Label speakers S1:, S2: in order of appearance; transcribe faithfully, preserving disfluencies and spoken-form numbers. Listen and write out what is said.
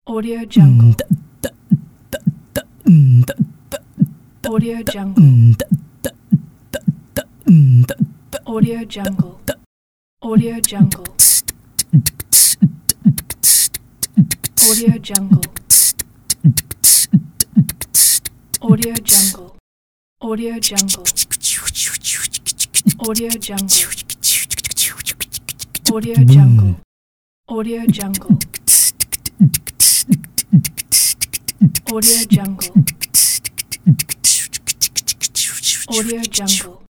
S1: Audio Jungle. Audio Jungle. Audio Jungle. Audio Jungle. Audio Jungle. Audio Jungle. Audio Jungle. Audio Jungle. Audio Jungle. Audio Jungle. Audio Jungle. Audio Jungle.